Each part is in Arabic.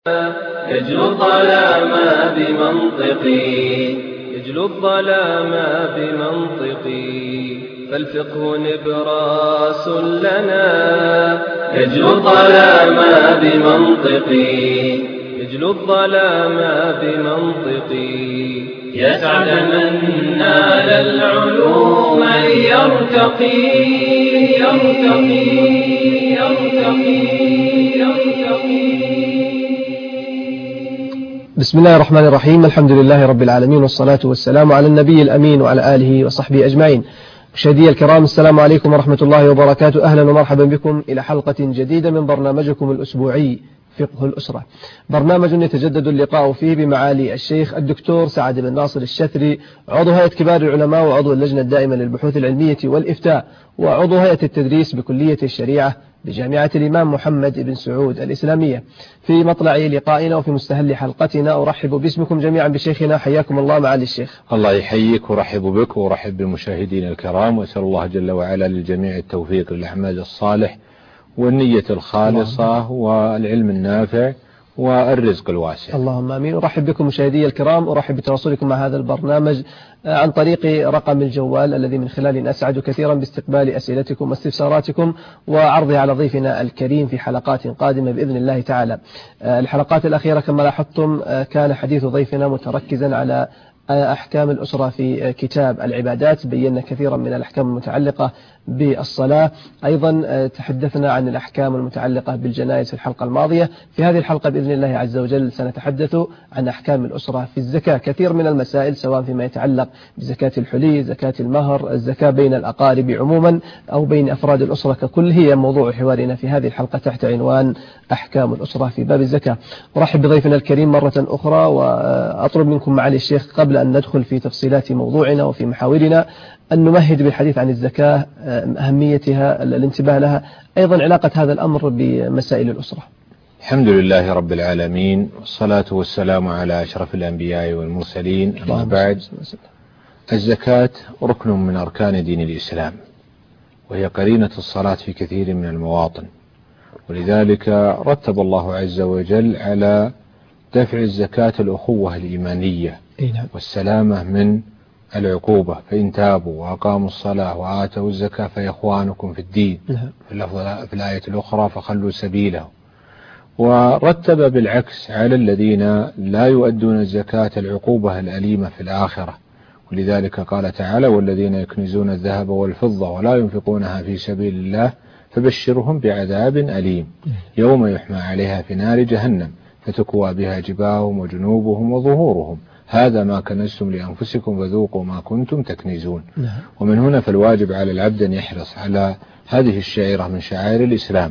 يجلو الظلام بمنطقي يجلو الظلام بمنطقي فالفقه نبراس لنا يجلو الظلام بمنطقي يجلو الظلام بمنطقي يسعد من نال العلوم يرتقي يرتقي يرتقي يرتقي. بسم الله الرحمن الرحيم. الحمد لله رب العالمين، والصلاة والسلام على النبي الأمين وعلى آله وصحبه أجمعين. مشاهدي الكرام، السلام عليكم ورحمة الله وبركاته. أهلا ومرحبا بكم إلى حلقة جديدة من برنامجكم الأسبوعي فقه الأسرة، برنامج يتجدد اللقاء فيه بمعالي الشيخ الدكتور سعد بن ناصر الشثري، عضو هيئة كبار العلماء وعضو اللجنة الدائمة للبحوث العلمية والإفتاء وعضو هيئة التدريس بكلية الشريعة بجامعة الإمام محمد بن سعود الإسلامية. في مطلع لقائنا وفي مستهل حلقتنا أرحب باسمكم جميعا بشيخنا. حياكم الله معالي الشيخ. الله يحييك ورحب بك ورحب بمشاهدينا الكرام، وأسأل الله جل وعلا للجميع التوفيق للأعمال الصالح والنية الخالصة والعلم النافع والرزق الواسع. اللهم آمين. أرحب بكم مشاهدي الكرام، أرحب بتواصلكم مع هذا البرنامج عن طريق رقم الجوال الذي من خلاله أسعد كثيرا باستقبال أسئلتكم واستفساراتكم وعرضها على ضيفنا الكريم في حلقات قادمة بإذن الله تعالى. الحلقات الأخيرة كما لاحظتم كان حديث ضيفنا متركزا على أحكام الأسرة في كتاب العبادات، بينا كثيرا من الأحكام المتعلقة بالصلاة، أيضا تحدثنا عن الأحكام المتعلقة بالجنائز في الحلقة الماضية. في هذه الحلقة بإذن الله عز وجل سنتحدث عن أحكام الأسرة في الزكاة. كثير من المسائل سواء فيما يتعلق بزكاة الحلي، زكاة المهر، الزكاة بين الأقارب عموما أو بين أفراد الأسرة ككل، هي موضوع حوارنا في هذه الحلقة تحت عنوان أحكام الأسرة في باب الزكاة. أرحب بضيفنا الكريم مرة أخرى، وأطلب منكم معالي الشيخ قبل أن ندخل في تفصيلات موضوعنا وفي محاورنا أن نمهد بالحديث عن الزكاة، أهميتها، الانتباه لها، أيضا علاقة هذا الأمر بمسائل الأسرة. الحمد لله رب العالمين، والصلاة والسلام على أشرف الأنبياء والمرسلين، أما بعد. الزكاة ركن من أركان دين الإسلام، وهي قرينة الصلاة في كثير من المواطن، ولذلك رتب الله عز وجل على دفع الزكاة الأخوة الإيمانية والسلامة من العقوبة، فإن تابوا وأقاموا الصلاة وآتوا الزكاة فإخوانكم في الدين، في الآية الأخرى فخلوا سبيله. ورتب بالعكس على الذين لا يؤدون الزكاة العقوبة الأليمة في الآخرة، ولذلك قال تعالى: والذين يكنزون الذهب والفضة ولا ينفقونها في سبيل الله فبشرهم بعذاب أليم يوم يحمى عليها في نار جهنم فتكوى بها جباههم وجنوبهم وظهورهم هذا ما كنزتم لأنفسكم وذوقوا ما كنتم تكنزون. ومن هنا فالواجب على العبد أن يحرص على هذه الشعيرة من شعائر الإسلام.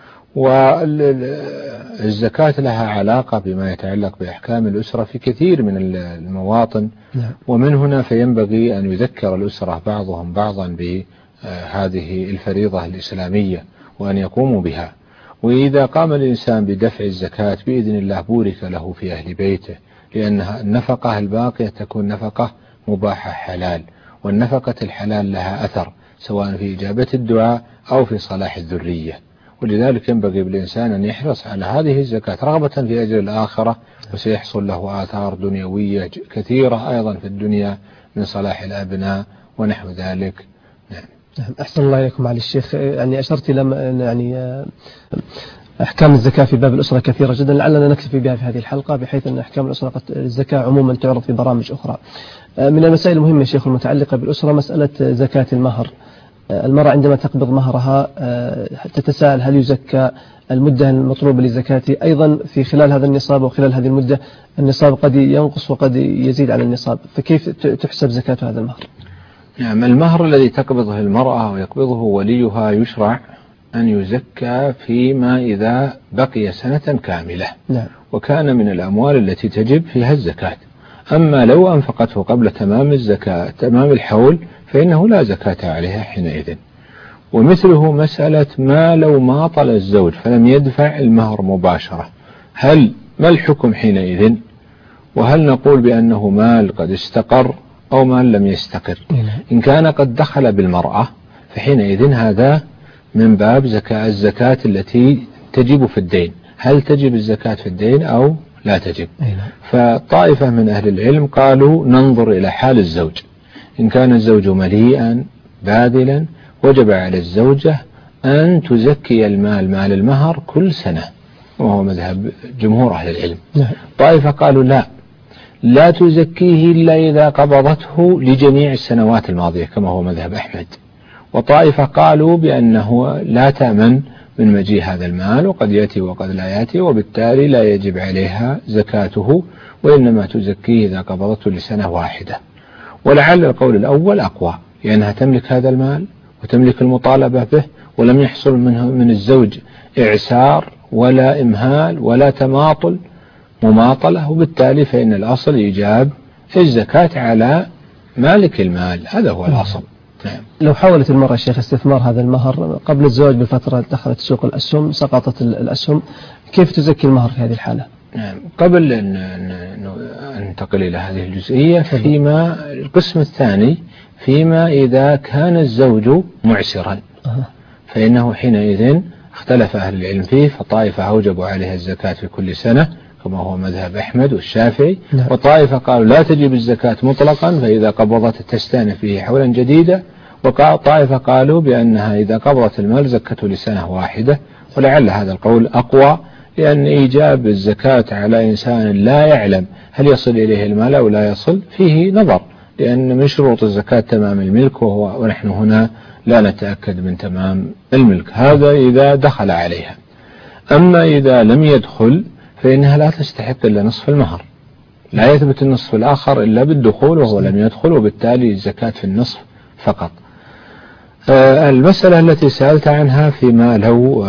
والزكاة لها علاقة بما يتعلق بأحكام الأسرة في كثير من المواطن، ومن هنا فينبغي أن يذكر الأسرة بعضهم بعضا بهذه الفريضة الإسلامية وأن يقوموا بها. وإذا قام الإنسان بدفع الزكاة بإذن الله بورك له في أهل بيته، لأن النفقة الباقية تكون نفقة مباحة حلال، والنفقة الحلال لها أثر سواء في إجابة الدعاء أو في صلاح الذرية. ولذلك ينبغي بالإنسان أن يحرص على هذه الزكاة رغبة في أجر الآخرة، وسيحصل له آثار دنيوية كثيرة أيضا في الدنيا من صلاح الأبناء ونحو ذلك. نعم. أحسن الله إليكم معالي الشيخ. يعني أشرت إلى أحكام الزكاة في باب الأسرة كثيرة جدا، لعلنا نكتفي بها في هذه الحلقة، بحيث أن أحكام الزكاة عموما تعرض في برامج أخرى. من المسائل المهمة شيخ المتعلقة بالأسرة مسألة زكاة المهر. المرأة عندما تقبض مهرها تتساءل هل يزكى المدة المطلوبة لزكاته، أيضا في خلال هذا النصاب وخلال هذه المدة النصاب قد ينقص وقد يزيد على النصاب، فكيف تحسب زكاة هذا المهر؟ نعم، المهر الذي تقبضه المرأة ويقبضه وليها يشرع أن يزكى فيما إذا بقي سنة كاملة. نعم. وكان من الأموال التي تجب فيها الزكاة. أما لو أنفقته قبل تمام الزكاة تمام الحول فإنه لا زكاة عليها حينئذ. ومثله مسألة ما لو ماطل الزوج فلم يدفع المهر مباشرة، ما الحكم حينئذ؟ وهل نقول بأنه مال قد استقر أو مال لم يستقر؟ إن كان قد دخل بالمرأة فحينئذ هذا من باب الزكاة التي تجب في الدين، هل تجب الزكاة في الدين أو لا تجب. فطائفة من أهل العلم قالوا ننظر إلى حال الزوج، إن كان الزوج مليئا باذلا وجب على الزوجة أن تزكي المال مال المهر كل سنة، وهو مذهب جمهور أهل العلم. طائفة قالوا لا تزكيه إلا إذا قبضته لجميع السنوات الماضية كما هو مذهب أحمد. وطائفة قالوا بأنه لا تأمن من مجيء هذا المال، وقد يأتي وقد لا يأتي، وبالتالي لا يجب عليها زكاته، وإنما تزكيه إذا قبضته لسنة واحدة. ولعل القول الأول أقوى، لأنها تملك هذا المال وتملك المطالبة به، ولم يحصل من الزوج إعسار ولا إمهال ولا مماطلة، وبالتالي فإن الأصل إيجاب الزكاة على مالك المال، هذا هو الأصل. لو حاولت المرأة شيخ استثمار هذا المهر قبل الزواج بفترة، دخلت سوق الأسهم، سقطت الأسهم، كيف تزكي المهر في هذه الحالة؟ قبل أن ننتقل إلى هذه الجزئية، فيما القسم الثاني فيما إذا كان الزوج معسرا، فإنه حينئذ اختلف أهل العلم فيه، فطائفة أوجبوا عليها الزكاة في كل سنة كما هو مذهب أحمد والشافعي، وطائفة قالوا لا تجب الزكاة مطلقا، فإذا قبضت تستأنف فيه حولا جديدا، وطائفة قالوا بأنها إذا قبضت المال زكته لسنة واحدة. ولعل هذا القول أقوى، لأن إيجاب الزكاة على إنسان لا يعلم هل يصل إليه المال أو لا يصل فيه نظر، لأن من شروط الزكاة تمام الملك، ونحن هنا لا نتأكد من تمام الملك، هذا إذا دخل عليها. أما إذا لم يدخل فإنها لا تستحق إلا نصف المهر، لا يثبت النصف الآخر إلا بالدخول وهو لم يدخل، وبالتالي الزكاة في النصف فقط. المسألة التي سألت عنها فيما لو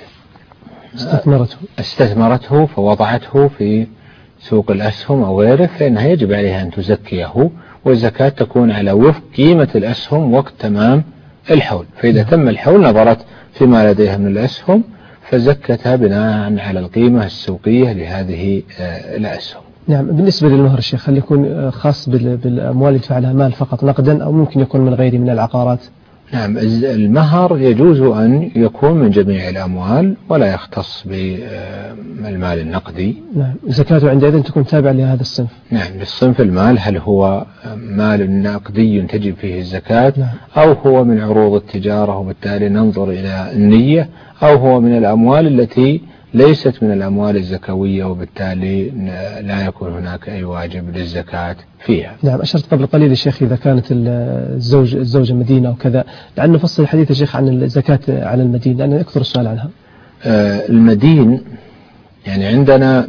استثمرته فوضعته في سوق الأسهم أو غيره، فإنها يجب عليها أن تزكيه، والزكاة تكون على وفق قيمة الأسهم وقت تمام الحول، فإذا تم الحول نظرت فيما لديها من الأسهم فزكتها بناء على القيمة السوقية لهذه الأسهم. نعم. بالنسبة للمهر الشيخ، هل يكون خاص بالأموال اللي يدفع لها مال فقط نقدا، أو ممكن يكون من غيره من العقارات؟ نعم، المهر يجوز أن يكون من جميع الأموال ولا يختص بالمال النقدي. نعم. زكاته عندئذ تكون تابعة لهذا الصنف. نعم، للصنف المال، هل هو مال نقدي تجب فيه الزكاة، أو هو من عروض التجارة وبالتالي ننظر إلى النية، أو هو من الأموال التي ليست من الأموال الزكوية وبالتالي لا يكون هناك أي واجب للزكاة فيها. نعم. أشرت قبل قليل الشيخ إذا كانت الزوجة مدينة وكذا، لأن نفصل الحديث يا شيخ عن الزكاة على المدين، لأن يكثر السؤال عنها. المدين يعني عندنا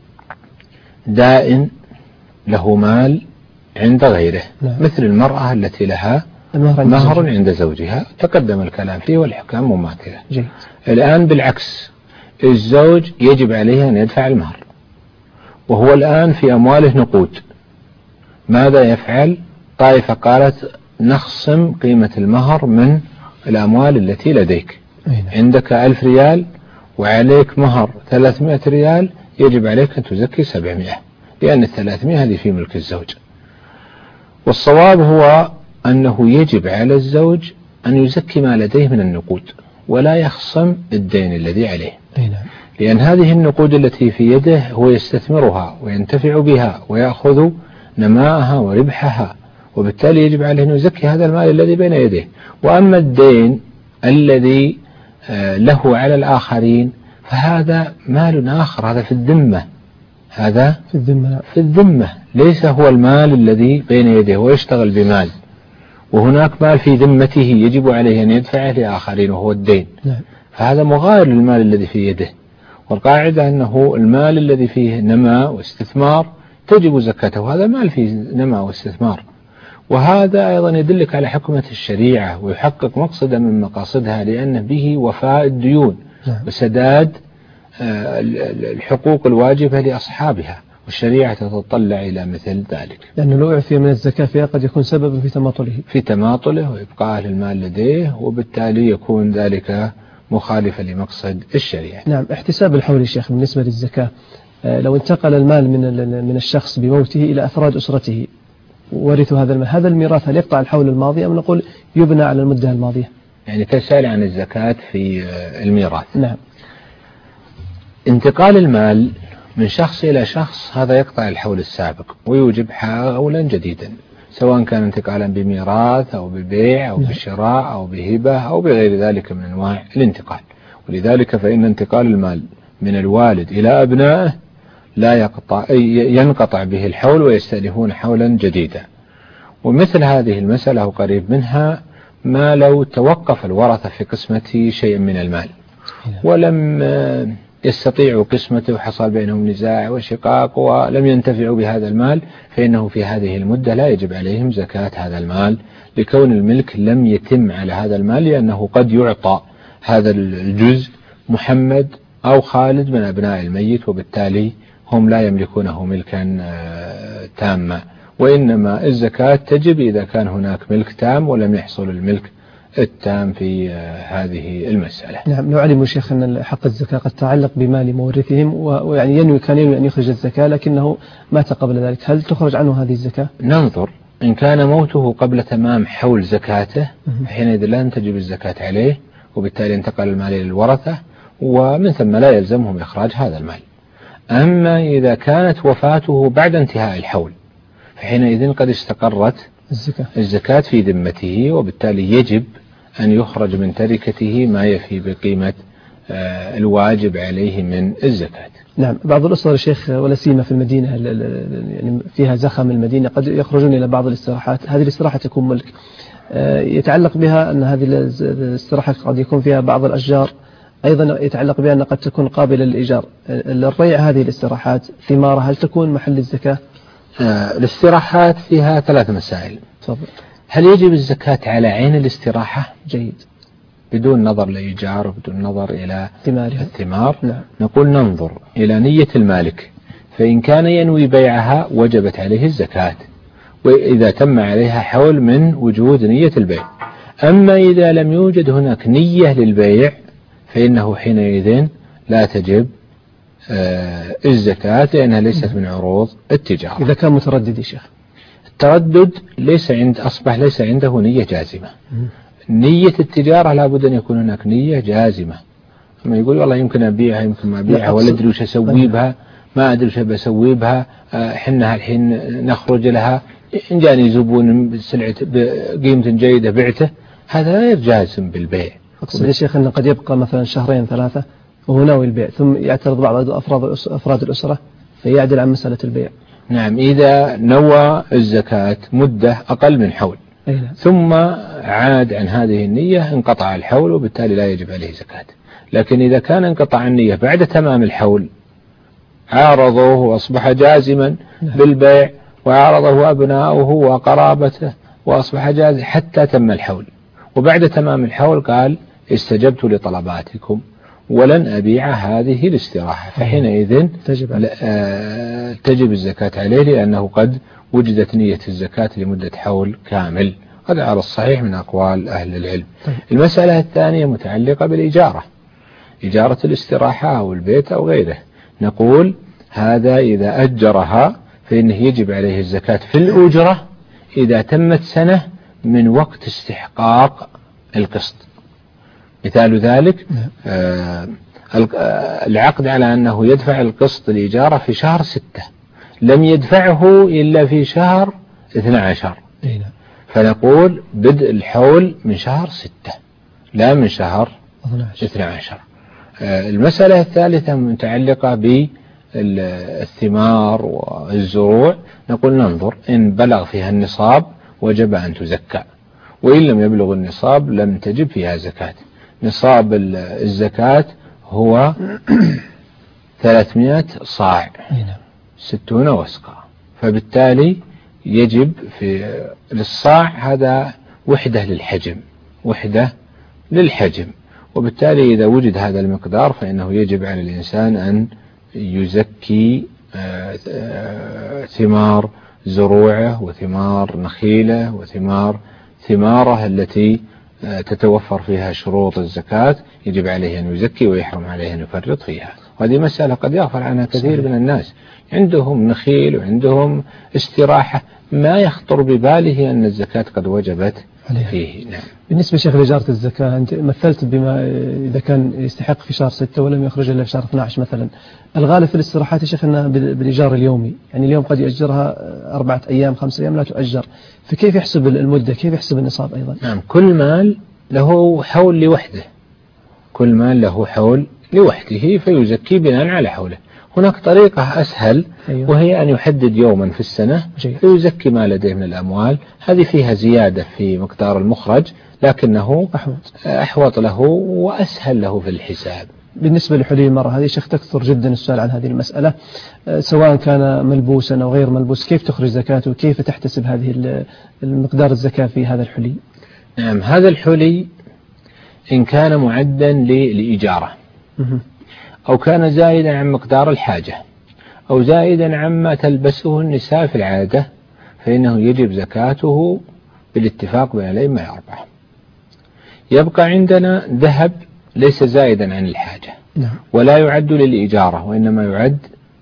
دائن له مال عند غيره. نعم. مثل المرأة التي لها مهر عند زوجها، تقدم الكلام فيه والحكام مماثلة. جيد. الآن بالعكس، الزوج يجب عليه أن يدفع المهر، وهو الآن في أمواله نقود، ماذا يفعل؟ طائفة قالت نخصم قيمة المهر من الأموال التي لديك. عندك 1000 ريال وعليك مهر 300 ريال، يجب عليك أن تزكي 700، لأن 300 هذه في ملك الزوج. والصواب هو أنه يجب على الزوج أن يزكي ما لديه من النقود ولا يخصم الدين الذي عليه، لأن هذه النقود التي في يده هو يستثمرها وينتفع بها ويأخذ نماءها وربحها، وبالتالي يجب عليه أن يزكي هذا المال الذي بين يديه. وأما الدين الذي له على الآخرين فهذا مال آخر، هذا في الذمة، هذا في الذمة ليس هو المال الذي بين يديه، ويشتغل بمال وهناك مال في ذمته يجب عليه أن يدفعه لآخرين وهو الدين. فهذا مغاير للمال الذي في يده، والقاعدة أنه المال الذي فيه نماء واستثمار تجب زكاته، هذا مال فيه نماء واستثمار. وهذا أيضا يدلك على حكمة الشريعة ويحقق مقصدا من مقاصدها، لأنه به وفاء الديون وسداد الحقوق الواجبة لأصحابها، والشريعة تتطلع إلى مثل ذلك، لأنه لو أعفي من الزكاة فيها قد يكون سببا في تماطله وإبقاء المال لديه، وبالتالي يكون ذلك مخالفا لمقصد الشريعة. نعم. احتساب الحول يا شيخ بالنسبة للزكاة، لو انتقل المال من الشخص بموته إلى أفراد أسرته ورثوا هذا المال، هذا الميراث هل يقطع الحول الماضي أم نقول يبنى على المدة الماضية؟ يعني تسأل عن الزكاة في الميراث. نعم. انتقال المال من شخص إلى شخص هذا يقطع الحول السابق ويوجب حولا جديدا، سواء كان انتقالا بميراث أو ببيع أو بشراء أو بهبة أو بغير ذلك من أنواع الانتقال. ولذلك فإن انتقال المال من الوالد إلى أبنائه لا ينقطع به الحول ويستأنفون حولا جديدا. ومثل هذه المسألة قريب منها ما لو توقف الورثة في قسمة شيء من المال ولم يستطيعوا قسمته وحصل بينهم نزاع وشقاق ولم ينتفعوا بهذا المال، فإنه في هذه المدة لا يجب عليهم زكاة هذا المال، لكون الملك لم يتم على هذا المال، لأنه قد يعطى هذا الجزء محمد أو خالد من أبناء الميت، وبالتالي هم لا يملكونه ملكا تاما، وإنما الزكاة تجب إذا كان هناك ملك تام ولم يحصل الملك التام في هذه المسألة. نعم. نعلم شيخ أن حق الزكاة قد تعلق بمال مورثهم، ويعني كان ينوي أن يخرج الزكاة لكنه مات قبل ذلك، هل تخرج عنه هذه الزكاة؟ ننظر، إن كان موته قبل تمام حول زكاته حينئذ لا تجب الزكاة عليه، وبالتالي انتقل المال إلى الورثة ومن ثم لا يلزمهم إخراج هذا المال. أما إذا كانت وفاته بعد انتهاء الحول فحينئذ قد استقرت الزكاة في ذمته، وبالتالي يجب أن يخرج من تركته ما يفي بقيمة الواجب عليه من الزكاة. نعم. بعض الأسر شيخ ولا سيما في المدينة يعني فيها زخم المدينة قد يخرجون إلى بعض الاستراحات، هذه الاستراحة تكون ملك، يتعلق بها أن هذه الاستراحة قد يكون فيها بعض الأشجار، أيضا يتعلق بها أن قد تكون قابلة للإيجار. الريع هذه الاستراحات ثمارة هل تكون محل الزكاة؟ الاستراحات فيها 3 مسائل. تفضل. هل يجب الزكاة على عين الاستراحة؟ جيد. بدون نظر لإيجار وبدون نظر إلى الثمار؟ نعم. نقول ننظر إلى نية المالك، فإن كان ينوي بيعها وجبت عليه الزكاة، وإذا تم عليها حول من وجود نية البيع. أما إذا لم يوجد هناك نية للبيع فإنه حينئذ لا تجب الزكاة، لأنها ليست من عروض التجارة. إذا كان متردد يا شيخ، التردد أصبح ليس عنده نية جازمة. نية التجارة لابد أن يكون هناك نية جازمة. أما يقول والله يمكن أبيعها يمكن ما أبيعها ولا أدري وش أسوي بها، ما أدري وش بسوي بها، حنا الحين نخرج لها، إن جاني زبون بسلعة بقيمة جيدة بعته، هذا غير جازم بالبيع. أقصد يا شيخ أنه قد يبقى مثلا 2-3 وهو ناوي البيع، ثم يعترض بعض أفراد الأسرة فيعدل عن مسألة البيع. نعم. إذا نوى الزكاة مدة أقل من حول ثم عاد عن هذه النية انقطع الحول، وبالتالي لا يجب عليه زكاة. لكن إذا كان انقطع النية بعد تمام الحول، عارضوه وأصبح جازما بالبيع، وعارضه أبناؤه وقرابته وأصبح جازما حتى تم الحول، وبعد تمام الحول قال استجبت لطلباتكم ولن أبيع هذه الاستراحة، فحينئذ تجب الزكاة عليه، لأنه قد وجدت نية الزكاة لمدة حول كامل. هذا على الصحيح من أقوال أهل العلم. المسألة الثانية متعلقة بالإجارة، إجارة الاستراحة أو البيت أو غيره. نقول هذا إذا أجرها فإنه يجب عليه الزكاة في الأجرة إذا تمت سنة من وقت استحقاق القسط. مثال ذلك العقد على أنه يدفع القسط الإجارة في شهر 6، لم يدفعه إلا في شهر 12، فنقول بدء الحول من شهر 6 لا من شهر 12. المسألة الثالثة متعلقة بالثمار والزروع. نقول ننظر إن بلغ فيها النصاب وجب أن تزكى، وإن لم يبلغ النصاب لم تجب فيها زكاة. نصاب الزكاة هو 300 صاع 60 وسقا، فبالتالي يجب في للصاع هذا وحدة للحجم، وبالتالي إذا وجد هذا المقدار فإنه يجب على الإنسان أن يزكي ثمار زروعه وثمار نخيله وثمار ثماره التي تتوفر فيها شروط الزكاة، يجب عليه أن يزكي ويحرم عليه أن يفرط فيها. وهذه مسألة قد يغفل عنها كثير من الناس. عندهم نخيل وعندهم استراحة، ما يخطر بباله أن الزكاة قد وجبت فيه. نعم. بالنسبة شيخ لإجارة الزكاة، أنت مثلت بما إذا كان يستحق في شهر 6 ولم يخرج إلا في شهر 12 مثلا. الغالب في الاستراحات يا شيخ أنها بالإيجار اليومي، يعني اليوم قد يأجرها 4 أيام 5 أيام لا تؤجر، فكيف يحسب المدة؟ كيف يحسب النصاب أيضا؟ نعم، كل مال له حول لوحده، كل مال له حول لوحده فيزكي بناء على حوله. هناك طريقة أسهل، وهي أن يحدد يوما في السنة فيزكي ما لديه من الأموال، هذه فيها زيادة في مقدار المخرج لكنه أحوط له وأسهل له في الحساب. بالنسبة لحلي المرأة هذه شيخ تكثر جدا السؤال عن هذه المسألة، سواء كان ملبوسا أو غير ملبوس، كيف تخرج زكاته وكيف تحتسب هذه المقدار الزكاة في هذا الحلي؟ نعم، هذا الحلي إن كان معدا لإجارة أو كان زائدا عن مقدار الحاجة أو زائدا عما تلبسه النساء في العادة فإنه يجب زكاته بالاتفاق بين الأئمة الأربعة. يبقى عندنا ذهب ليس زائدا عن الحاجة ولا يعد للإجارة وإنما يعد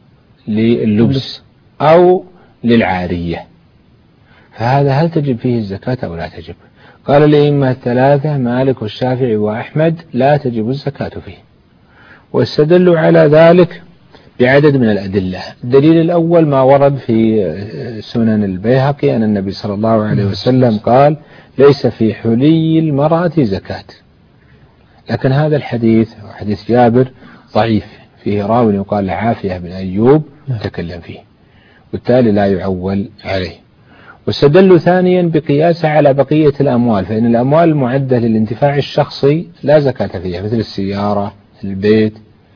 لللبس أو للعارية، فهذا هل تجب فيه الزكاة أو لا تجب؟ قال الأئمة الثلاثة مالك والشافعي وأحمد لا تجب الزكاة فيه، واستدلوا على ذلك بعدد من الأدلة. الدليل الأول ما ورد في سنن البيهقي أن النبي صلى الله عليه وسلم قال ليس في حلي المرأة زكاة، لكن هذا الحديث حديث جابر ضعيف، فيه راوي يقال عافية بن أيوب تكلم فيه، والتالي لا يعول عليه. واستدلوا ثانيا بقياسه على بقية الأموال، فإن الأموال المعدة للانتفاع الشخصي لا زكاة فيها مثل السيارة البيت.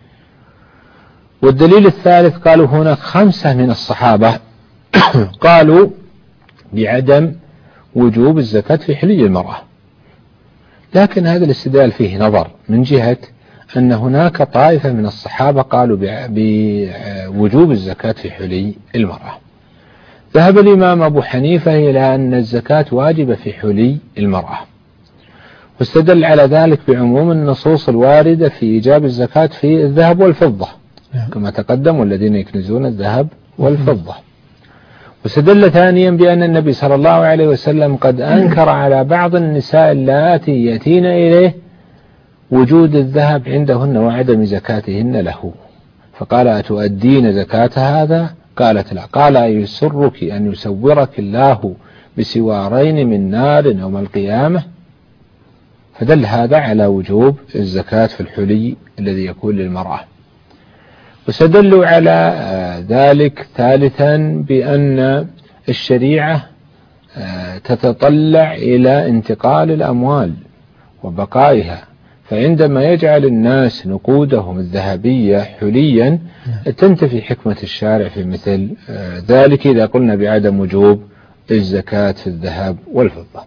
والدليل الثالث قالوا هناك 5 من الصحابة قالوا بعدم وجوب الزكاة في حلي المرأة، لكن هذا الاستدلال فيه نظر من جهة أن هناك طائفة من الصحابة قالوا بوجوب الزكاة في حلي المرأة. ذهب الإمام أبو حنيفة إلى أن الزكاة واجبة في حلي المرأة، واستدل على ذلك بعموم النصوص الواردة في إيجاب الزكاة في الذهب والفضة كما تقدم والذين يكنزون الذهب والفضة. واستدل ثانيا بأن النبي صلى الله عليه وسلم قد أنكر على بعض النساء اللاتي يأتين إليه وجود الذهب عندهن وعدم زكاتهن له، فقال أتؤدين زكاة هذا؟ قالت لا. قال أيسرك أن يسورك الله بسوارين من نار يوم القيامة؟ فدل هذا على وجوب الزكاة في الحلي الذي يكون للمرأة. واستدلوا على ذلك ثالثا بأن الشريعة تتطلع إلى انتقال الأموال وبقائها، فعندما يجعل الناس نقودهم الذهبية حليا تنتفي حكمة الشارع في مثل ذلك إذا قلنا بعدم وجوب الزكاة في الذهب والفضة.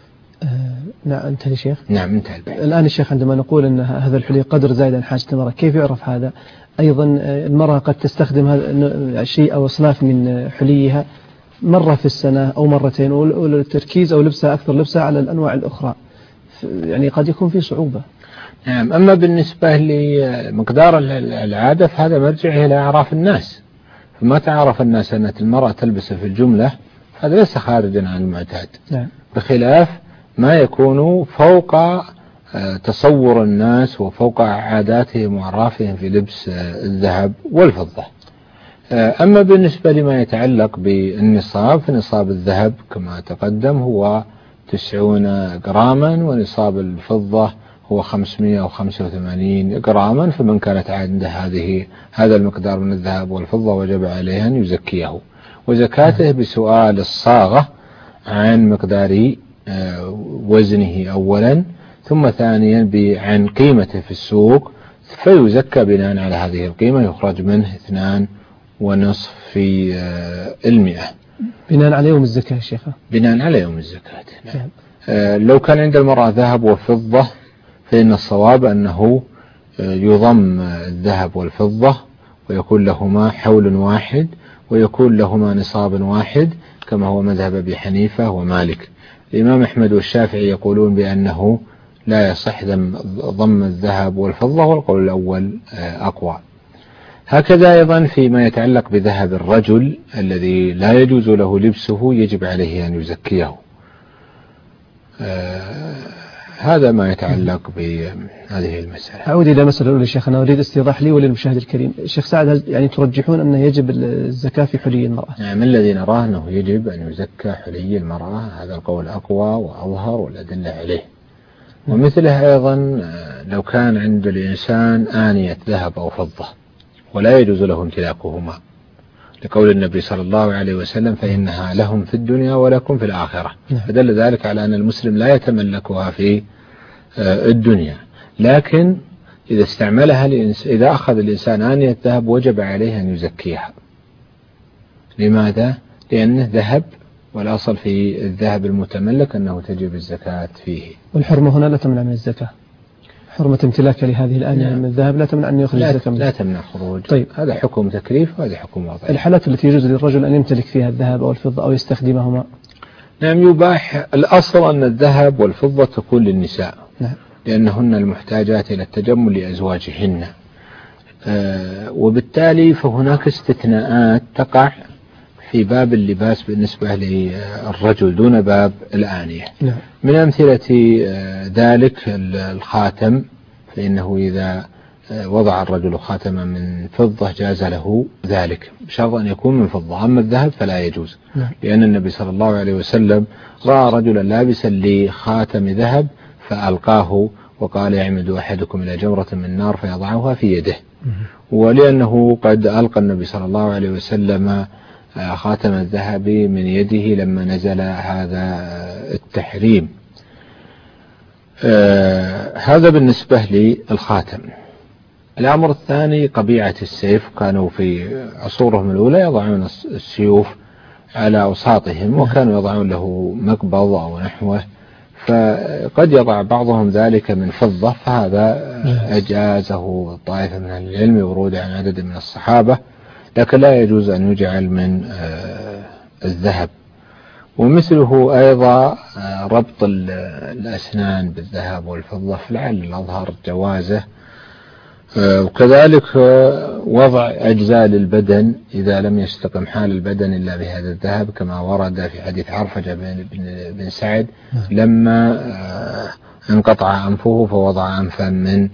نعم انتهى يا شيخ. نعم انتهى. الآن الشيخ عندما نقول أن هذا الحلي قدر زائد عن حاجة المرأة، كيف يعرف هذا؟ أيضا المرأة قد تستخدم هذا الشيء أو أصناف من حليها مرة في السنة أو مرتين، والتركيز أو لبسها أكثر لبسها على الأنواع الأخرى، يعني قد يكون في صعوبة. نعم. أما بالنسبة لمقدار العادة فهذا مرجع إلى أعراف الناس، فما تعرف الناس أن المرأة تلبس في الجملة هذا ليس خارجا عن المعتاد. نعم. بخلاف ما يكون فوق تصور الناس وفوق عاداتهم وأعرافهم في لبس الذهب والفضة. أما بالنسبة لما يتعلق بالنصاب فنصاب الذهب كما تقدم هو 90 جراما، ونصاب الفضة هو 585 جراما، فمن كانت عنده هذا المقدار من الذهب والفضة وجب عليه أن يزكيه، وزكاته بسؤال الصاغة عن مقدار وزنه أولا، ثم ثانيا عن قيمته في السوق، فيزكى بناء على هذه القيمة، يخرج منه 2.5%. بناء على يوم الزكاة شيخة؟ بناء على يوم الزكاة. نعم. لو كان عند المرأة ذهب وفضة فإن الصواب أنه يضم الذهب والفضة ويكون لهما حول واحد ويكون لهما نصاب واحد كما هو مذهب أبي حنيفة ومالك. الإمام أحمد والشافعي يقولون بأنه لا يصح ضم الذهب والفضة، والقول الأول أقوى. هكذا أيضا فيما يتعلق بذهب الرجل الذي لا يجوز له لبسه يجب عليه أن يزكيه. هذا ما يتعلق بهذه المسألة. أعود إلى مسألة الأولى شيخنا، أريد استيضاح لي وللمشاهد الكريم. شيخ سعد، هل يعني ترجحون أنه يجب الزكاة في حلي المرأة؟ نعم، الذي نراه أنه يجب أن يزكى حلي المرأة، هذا القول أقوى وأظهر والأدلة عليه. ومثله أيضا لو كان عند الإنسان آنية ذهب أو فضة ولا يجوز له امتلاكهما، لقول النبي صلى الله عليه وسلم فإنها لهم في الدنيا ولكم في الآخرة، فدل ذلك على أن المسلم لا يتملكها في الدنيا، لكن إذا استعملها إذا أخذ الإنسان آنية ذهب وجب عليه أن يزكيها. لماذا؟ لأنه ذهب، والأصل في الذهب المتملك أنه تجب الزكاة فيه. والحرمة هنا لا تمنع من الزكاة، حرمة امتلاك لهذه الآنية من الذهب لا تمنع أن يخرج الزكاة منه. لا تمنع خروج. طيب، هذا حكم تكليف وهذا حكم وضعي. الحالات التي يجوز للرجل أن يمتلك فيها الذهب أو الفضة أو يستخدمهما؟ نعم، يباح. الأصل أن الذهب والفضة تكون للنساء، نعم، لأنهن المحتاجات إلى التجمل لأزواجهن، وبالتالي فهناك استثناءات تقع في باب اللباس بالنسبة للرجل دون باب الآنية. نعم. من أمثلة ذلك الخاتم، فإنه إذا وضع الرجل خاتما من فضة جاز له ذلك بشرط أن يكون من فضة، أما الذهب فلا يجوز. نعم. لأن النبي صلى الله عليه وسلم رأى رجلا لابسا لخاتم ذهب فألقاه وقال يعمد أحدكم إلى جمرة من نار فيضعها في يده. ولأنه قد ألقى النبي صلى الله عليه وسلم خاتم الذهب من يده لما نزل هذا التحريم. هذا بالنسبة للخاتم. الأمر الثاني قبيعة السيف، كانوا في عصورهم الأولى يضعون السيوف على أوساطهم وكانوا يضعون له مقبض أو نحوه، فقد يضع بعضهم ذلك من فضة، فهذا أجازه طائفة من أهل العلم ورود عن عدد من الصحابة، لكن لا يجوز أن يجعل من الذهب. ومثله أيضا ربط الأسنان بالذهب والفضة، فلعل الأظهر جوازه. وكذلك وضع أجزاء للبدن إذا لم يستقم حال البدن إلا بهذا الذهب، كما ورد في حديث عرفجة بن سعد لما انقطع أنفه فوضع أنفا من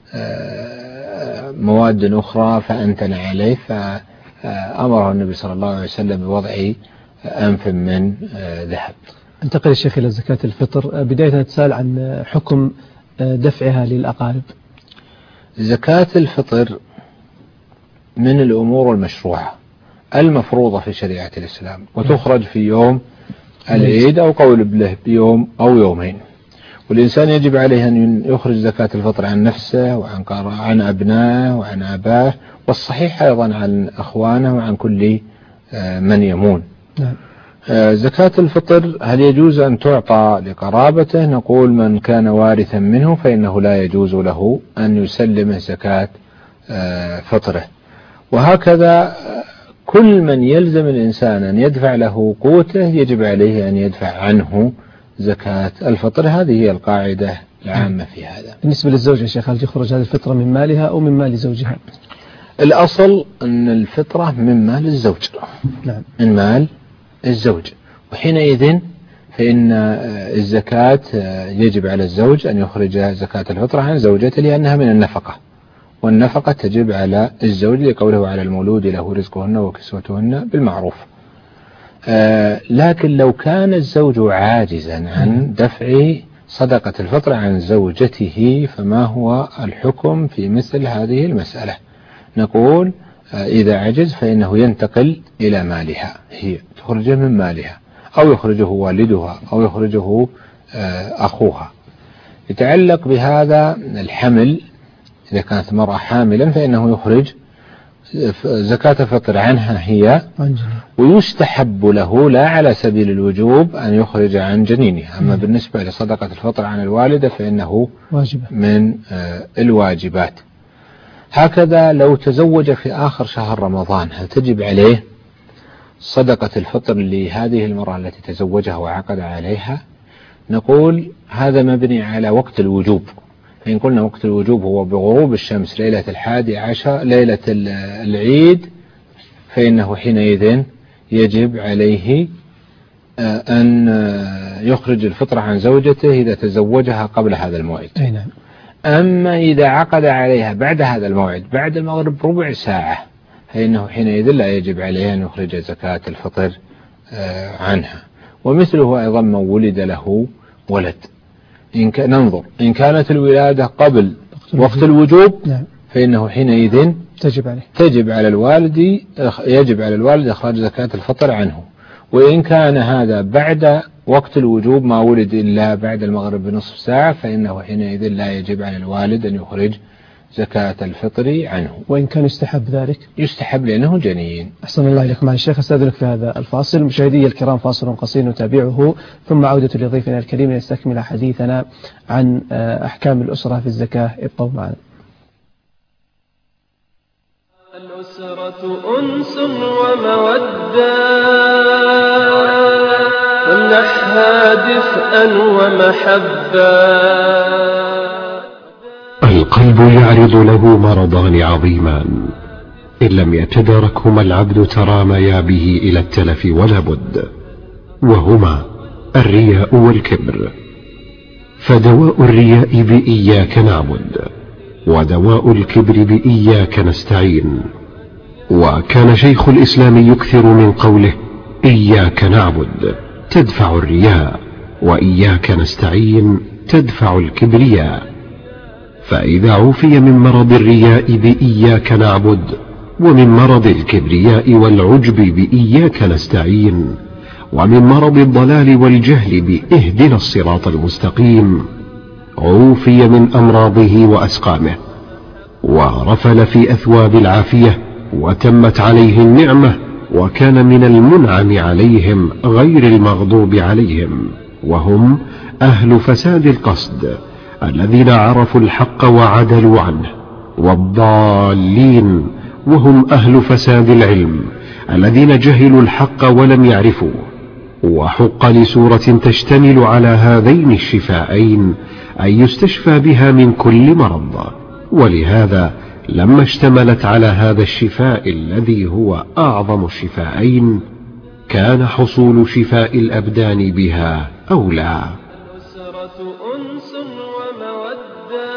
مواد أخرى فأنتن عليه، فأمره النبي صلى الله عليه وسلم بوضع أنف من ذهب. انتقل الشيخ إلى زكاة الفطر. بداية نتساءل عن حكم دفعها للأقارب. زكاة الفطر من الأمور المشروعة المفروضة في شريعة الإسلام، وتخرج في يوم العيد أو قول له بيوم أو يومين، والإنسان يجب عليه أن يخرج زكاة الفطر عن نفسه وعن أبنائه وعن أباه، والصحيح أيضا عن أخوانه وعن كل من يمون. نعم. زكاة الفطر هل يجوز أن تعطى لقرابته؟ نقول من كان وارثا منه فإنه لا يجوز له أن يسلمه زكاة فطره، وهكذا كل من يلزم الإنسان أن يدفع له قوته يجب عليه أن يدفع عنه زكاة الفطر. هذه هي القاعدة العامة في هذا. بالنسبة للزوجة يا شيخ، هل تخرج هذه الفطرة من مالها أو من مال زوجها؟ الأصل أن الفطرة من مال الزوج. نعم. من مال الزوج، وحينئذ فإن الزكاة يجب على الزوج أن يخرج زكاة الفطرة عن زوجته لأنها من النفقة، والنفقة تجب على الزوج لقوله على المولود له رزقهن وكسوتهن بالمعروف. لكن لو كان الزوج عاجزا عن دفع صدقة الفطر عن زوجته فما هو الحكم في مثل هذه المسألة؟ نقول إذا عجز فإنه ينتقل إلى مالها، هي تخرجه من مالها أو يخرجه والدها أو يخرجه أخوها. يتعلق بهذا الحمل، إذا كانت المرأة حاملا فإنه يخرج زكاة الفطر عنها هي، ويستحب له لا على سبيل الوجوب أن يخرج عن جنينها. أما بالنسبة لصدقة الفطر عن الوالدة فإنه من الواجبات. هكذا لو تزوج في آخر شهر رمضان هل تجب عليه صدقة الفطر لهذه المرأة التي تزوجها وعقد عليها؟ نقول هذا مبني على وقت الوجوب، فإن قلنا وقت الوجوب هو بغروب الشمس ليلة 11 ليلة العيد، فإنه حينئذ يجب عليه أن يخرج الفطرة عن زوجته إذا تزوجها قبل هذا الموعد. نعم. أما إذا عقد عليها بعد هذا الموعد بعد المغرب بربع ساعة، فإنه حينئذ لا يجب عليه أن يخرج زكاة الفطر عنها. ومثله أيضا من ولد له ولد، ننظر إن كانت الولادة قبل وقت الوجوب فإنه حينئذ يجب على الوالد إخراج زكاة الفطر عنه. وإن كان هذا بعد وقت الوجوب ما ولد إلا بعد المغرب بنصف ساعة، فإنه حينئذ لا يجب على الوالد أن يخرج زكاة الفطر عنه. وإن كان يستحب ذلك؟ يستحب لأنه جنين. أحسن الله إليكم. مع الشيخ أستاذنك في هذا الفاصل. مشاهدي الكرام فاصل قصير نتابعه ثم عودة لضيفنا الكريم لنستكمل حديثنا عن أحكام الأسرة في الزكاة. ابقوا معنا. الأسرة أنس ومودة ومنحها دفئا ومحبة. القلب يعرض له مرضان عظيمان إن لم يتداركهما العبد تراميا به إلى التلف ولا بد، وهما الرياء والكبر. فدواء الرياء بإياك نعبد، ودواء الكبر بإياك نستعين. وكان شيخ الإسلام يكثر من قوله إياك نعبد تدفع الرياء، وإياك نستعين تدفع الكبرياء. فإذا عوفي من مرض الرياء بإياك نعبد، ومن مرض الكبرياء والعجب بإياك نستعين، ومن مرض الضلال والجهل بإهدنا الصراط المستقيم، عوفي من أمراضه وأسقامه، ورفل في أثواب العافية، وتمت عليه النعمة، وكان من المنعم عليهم غير المغضوب عليهم، وهم أهل فساد القصد الذين عرفوا الحق وعدلوا عنه، والضالين وهم أهل فساد العلم الذين جهلوا الحق ولم يعرفوه. وحق لسورة تشتمل على هذين الشفاءين أن يستشفى بها من كل مرض، ولهذا لما اشتملت على هذا الشفاء الذي هو أعظم الشفاءين كان حصول شفاء الأبدان بها أولى. الأسرة أنس ومودة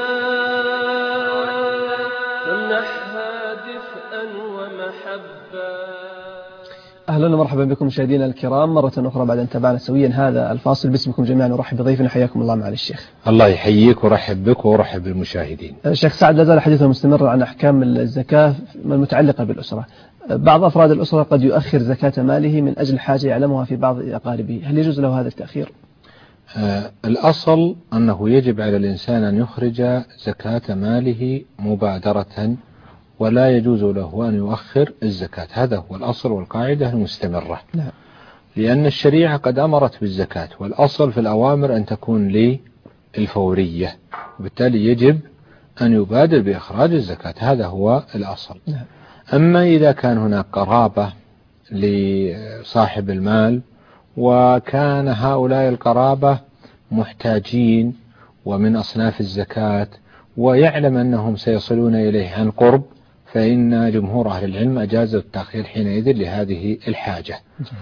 فامنحها دفئا ومحبة. أهلا ومرحبا بكم مشاهدينا الكرام مرة أخرى بعد أن تابعنا سويا هذا الفاصل. باسمكم جميعا نرحب بضيفنا. حياكم الله معالي الشيخ. الله يحييك ورحب بك ورحب بالمشاهدين. الشيخ سعد، لا زال حديثنا مستمر عن أحكام الزكاة المتعلقة بالأسرة. بعض أفراد الأسرة قد يؤخر زكاة ماله من أجل حاجة يعلمها في بعض أقاربه، هل يجوز له هذا التأخير؟ الأصل أنه يجب على الإنسان أن يخرج زكاة ماله مبادرة، ولا يجوز له أن يؤخر الزكاة. هذا هو الأصل والقاعدة المستمرة. نعم. لأن الشريعة قد أمرت بالزكاة، والأصل في الأوامر أن تكون للفورية، وبالتالي يجب أن يبادر بإخراج الزكاة. هذا هو الأصل. نعم. أما إذا كان هناك قرابة لصاحب المال وكان هؤلاء القرابة محتاجين ومن أصناف الزكاة ويعلم أنهم سيصلون إليه عن قرب، فإن جمهور أهل العلم أجازوا التأخير حينئذ لهذه الحاجة.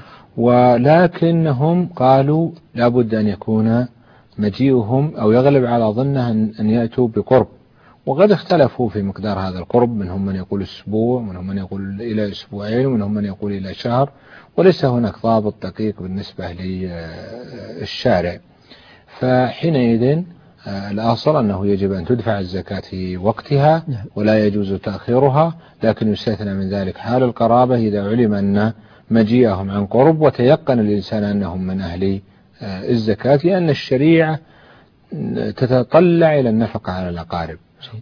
ولكنهم قالوا لابد أن يكون مجيئهم أو يغلب على ظنه أن يأتوا بقرب، وقد اختلفوا في مقدار هذا القرب، منهم من يقول أسبوع، منهم من يقول إلى أسبوعين، ومنهم من يقول إلى شهر، وليس هناك ضابط دقيق بالنسبة للشارع. فحينئذ الأصل أنه يجب أن تدفع الزكاة في وقتها ولا يجوز تأخيرها، لكن يستثنى من ذلك حال القرابة إذا علم أن مجيئهم عن قرب وتيقن الإنسان أنهم من أهل الزكاة، لأن الشريعة تتطلع إلى النفقة على الأقارب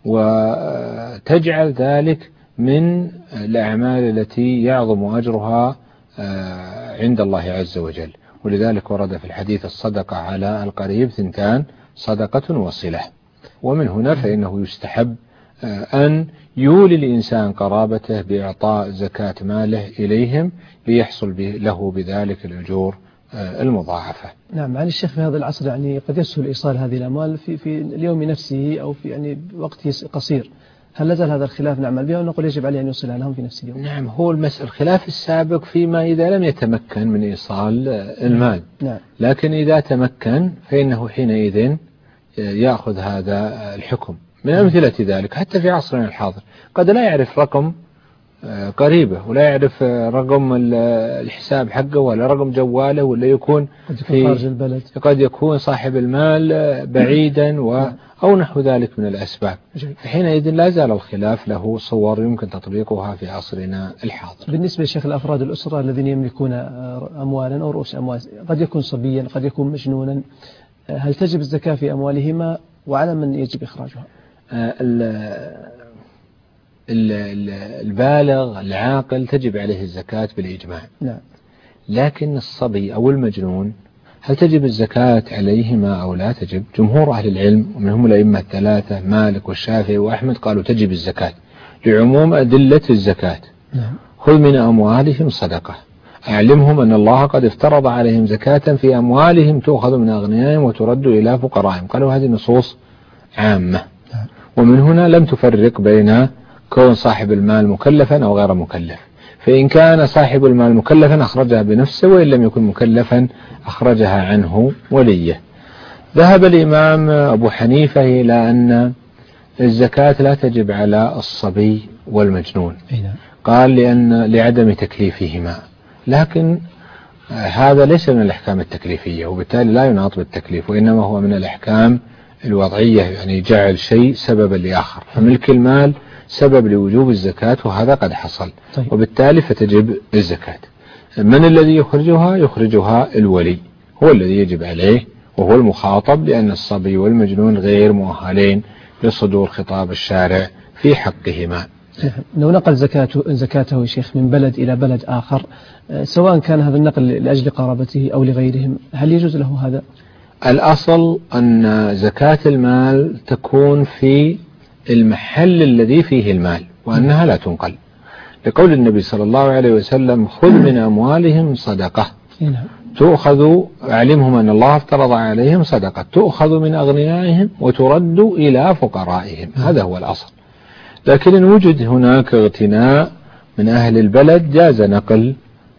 وتجعل ذلك من الأعمال التي يعظم أجرها عند الله عز وجل. ولذلك ورد في الحديث الصدقة على القريب 2 صدقة وصلة. ومن هنا فإنه يستحب أن يولي الإنسان قرابته بإعطاء زكاة ماله إليهم ليحصل له بذلك الأجور المضاعفة. نعم. معالي الشيخ، في هذا العصر يعني قد يسهل إيصال هذه الأموال في اليوم نفسه أو في يعني وقت قصير، هل لازال هذا الخلاف نعمل به ونقول يجب عليه أن يوصلها لهم في نفس اليوم؟ نعم، هو الخلاف السابق فيما إذا لم يتمكن من إيصال المال. نعم. لكن إذا تمكن فإنه حينئذ يأخذ هذا الحكم. من أمثلة ذلك حتى في عصرنا الحاضر قد لا يعرف رقم قريبه ولا يعرف رقم الحساب حقه ولا رقم جواله، ولا يكون في خارج البلد، قد يكون صاحب المال بعيدا أو نحو ذلك من الأسباب. حينئذ لا زال الخلاف له صور يمكن تطبيقها في عصرنا الحاضر. بالنسبة لشيخ الأفراد الأسرة الذين يملكون أموالا أو رؤوس أموال، قد يكون صبيا قد يكون مجنونا، هل تجب الزكاة في أموالهما وعلى من يجب إخراجها؟ البالغ العاقل تجب عليه الزكاة بالإجماع. نعم. لكن الصبي أو المجنون هل تجب الزكاة عليهما أو لا تجب؟ جمهور أهل العلم ومنهم الأئمة الثلاثة مالك والشافعي وأحمد قالوا تجب الزكاة لعموم أدلة الزكاة. نعم. خذ من أموالهم صدقة أعلمهم أن الله قد افترض عليهم زكاة في أموالهم تؤخذ من أغنيائهم وترد إلى فقرائهم. قالوا هذه نصوص عامة. نعم. ومن هنا لم تفرق بين كون صاحب المال مكلفا أو غير مكلف، فإن كان صاحب المال مكلفا أخرجها بنفسه، وإن لم يكن مكلفا أخرجها عنه وليه. ذهب الإمام أبو حنيفة إلى أن الزكاة لا تجب على الصبي والمجنون، قال لعدم تكليفهما، لكن هذا ليس من الأحكام التكليفية وبالتالي لا يناط بالتكليف، وإنما هو من الأحكام الوضعية، يعني جعل شيء سببا لآخر، فملك المال سبب لوجوب الزكاة وهذا قد حصل. طيب. وبالتالي فتجب الزكاة. من الذي يخرجها الولي، هو الذي يجب عليه وهو المخاطب، لأن الصبي والمجنون غير مؤهلين لصدور خطاب الشارع في حقهما. لو نقل زكاته يا شيخ من بلد إلى بلد آخر، سواء كان هذا النقل لأجل قرابته أو لغيرهم، هل يجوز له هذا؟ الأصل أن زكاة المال تكون في المحل الذي فيه المال وأنها لا تنقل، لقول النبي صلى الله عليه وسلم خذ من أموالهم صدقة تؤخذ أعلمهم أن الله افترض عليهم صدقة تؤخذ من أغنيائهم وترد إلى فقرائهم. هذا هو الأصل. لكن إن وجد هناك اغتناء من أهل البلد جاز نقل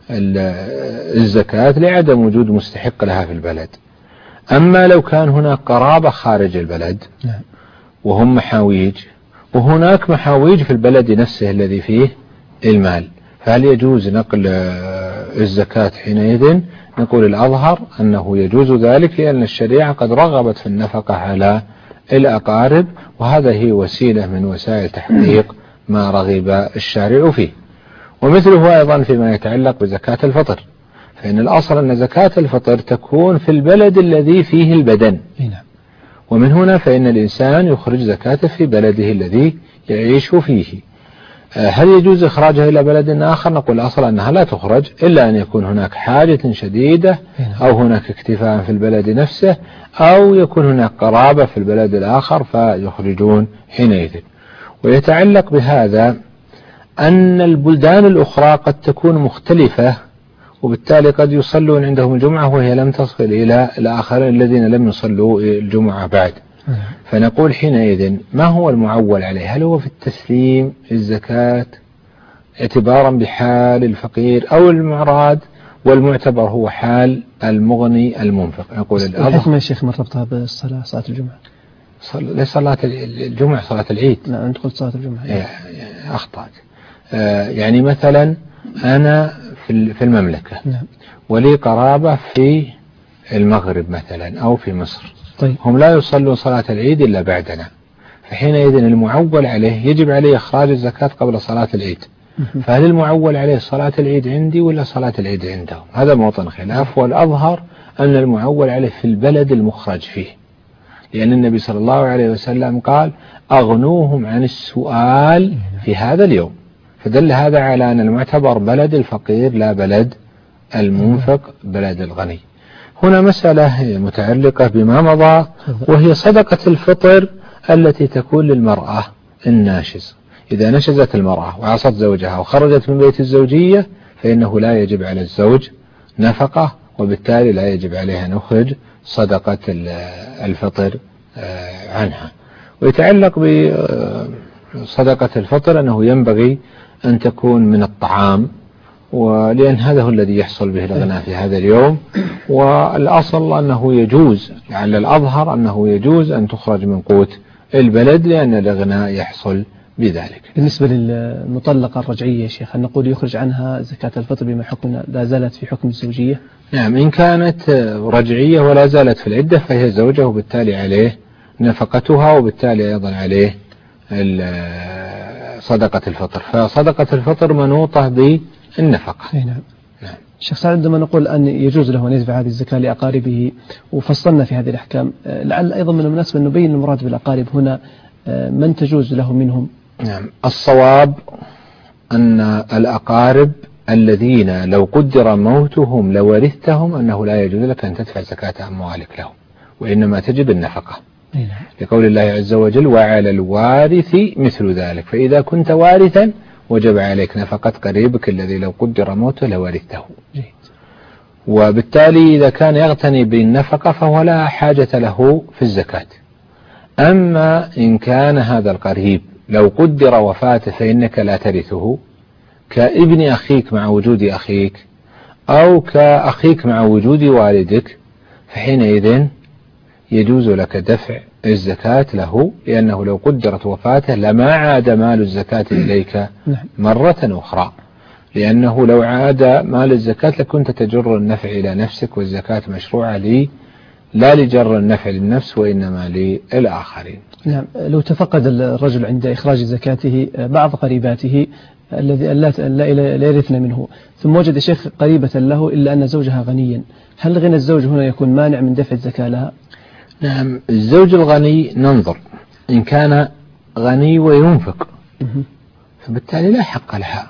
الزكاة لعدم وجود مستحق لها في البلد. أما لو كان هناك قرابة خارج البلد وهم محاويج، وهناك محاويج في البلد نفسه الذي فيه المال، فهل يجوز نقل الزكاة حينئذ؟ نقول الأظهر أنه يجوز ذلك، لأن الشريعة قد رغبت في النفقة على الأقارب، وهذا هي وسيلة من وسائل تحقيق ما رغب الشارع فيه. ومثله أيضا فيما يتعلق بزكاة الفطر، فإن الأصل أن زكاة الفطر تكون في البلد الذي فيه البدن، ومن هنا فإن الإنسان يخرج زكاته في بلده الذي يعيش فيه. هل يجوز إخراجها إلى بلد آخر؟ نقول الأصل أنها لا تخرج إلا أن يكون هناك حاجة شديدة أو هناك اكتفاء في البلد نفسه أو يكون هناك قرابة في البلد الآخر فيخرجون حينئذ. ويتعلق بهذا أن البلدان الأخرى قد تكون مختلفة، وبالتالي قد يصلون عندهم الجمعة وهي لم تصل إلى الآخرين الذين لم يصلوا الجمعة بعد. فنقول حينئذ ما هو المعول عليه؟ هل هو في التسليم الزكاة اعتبارا بحال الفقير أو المعراد، والمعتبر هو حال المغني المنفق؟ نقول الحكمة يا شيخ مرتبطها بالصلاة، صلاة الجمعة. ليس صلاة الجمعة، صلاة العيد. لا أنت قلت صلاة الجمعة. أخطأت. يعني مثلا أنا في المملكة ولي قرابة في المغرب مثلا أو في مصر، طيب. هم لا يصلون صلاة العيد إلا بعدنا، فحينئذ المعول عليه يجب عليه إخراج الزكاة قبل صلاة العيد. فهل المعول عليه صلاة العيد عندي ولا صلاة العيد عندهم؟ هذا موطن خلاف، والأظهر أن المعول عليه في البلد المخرج فيه، لأن النبي صلى الله عليه وسلم قال أغنوهم عن السؤال في هذا اليوم، فدل هذا على أن المعتبر بلد الفقير لا بلد المنفق بلد الغني. هنا مسألة متعلقة بما مضى، وهي صدقة الفطر التي تكون للمرأة الناشز. إذا نشزت المرأة وعصت زوجها وخرجت من بيت الزوجية فإنه لا يجب على الزوج نفقة، وبالتالي لا يجب عليها أن نخرج صدقة الفطر عنها. ويتعلق بصدقة الفطر أنه ينبغي أن تكون من الطعام، ولأن هذا هو الذي يحصل به الغناء في هذا اليوم، والأصل أنه يجوز، لعل الأظهر أنه يجوز أن تخرج من قوت البلد لأن الغناء يحصل بذلك. بالنسبة للمطلقة الرجعية يا شيخ، هل نقول يخرج عنها زكاة الفطر بما حكم لا زالت في حكم الزوجية؟ نعم، إن كانت رجعية ولا زالت في العدة فهي زوجة، وبالتالي عليه نفقتها، وبالتالي أيضا عليه صدقة الفطر، فصدقة الفطر منوطة بالنفقة. نعم. شيخ سعد، عندما نقول أن يجوز له أن يدفع هذه الزكاة لأقاربه وفصلنا في هذه الأحكام، لعل أيضا من المناسب أن نبين المراد بالأقارب هنا من تجوز له منهم. نعم، الصواب أن الأقارب الذين لو قدر موتهم لورثتهم أنه لا يجوز لك أن تدفع زكاة أموالك لهم، وإنما تجب النفقة، لقول الله عز وجل وعلى الوارث مثل ذلك، فإذا كنت وارثا وجب عليك نفقة قريبك الذي لو قدر موته لورثته. وبالتالي إذا كان يغتني بالنفقة فهو لا حاجة له في الزكاة. أما إن كان هذا القريب لو قدر وفاته فإنك لا ترثه، كابن أخيك مع وجود أخيك، أو كأخيك مع وجود والدك، فحينئذ يجوز لك دفع الزكاة له، لأنه لو قدرت وفاته لما عاد مال الزكاة إليك مرة أخرى، لأنه لو عاد مال الزكاة لكنت تجر النفع إلى نفسك، والزكاة مشروعة لي لا لجر النفع للنفس وإنما للآخرين. نعم، لو تفقد الرجل عند إخراج زكاته بعض قريباته الذي لا يرثن منه، ثم وجد شيخ قريبة له إلا أن زوجها غنيا، هل غنى الزوج هنا يكون مانع من دفع الزكاة لها؟ نعم، الزوج الغني ننظر إن كان غني وينفق فبالتالي لا حق لها